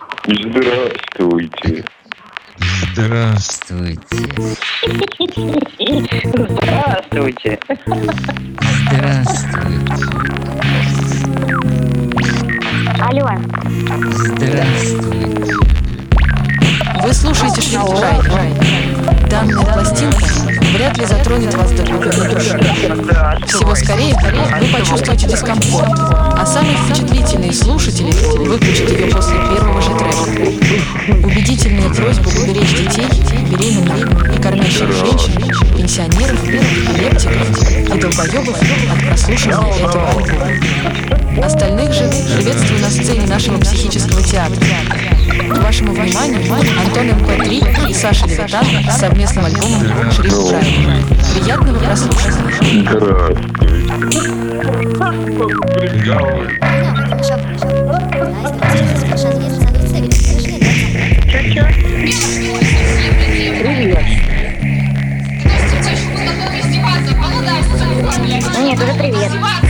Здравствуйте. Здравствуйте. Здравствуйте. Здравствуйте. Алло. Здравствуйте. Вы слушаете Шрифт Рай. Данная пластинка вряд ли затронет вас до глубины души. Всего скорее вы почувствуете дискомфорт, а самые впечатлительные слушатели выключат ее после первого же трека. Убедительная просьба уберечь детей, беременных и кормящих женщин, пенсионеров, эпилептиков и долбоебов от прослушивания этого альбома. Остальных же приветствую на сцене нашего психического театра. К вашему вниманию Антон МП3 и Саша Левитан с совместным альбомом «Шрифт Рай». Приятного прослушивания. Нет, уже привет.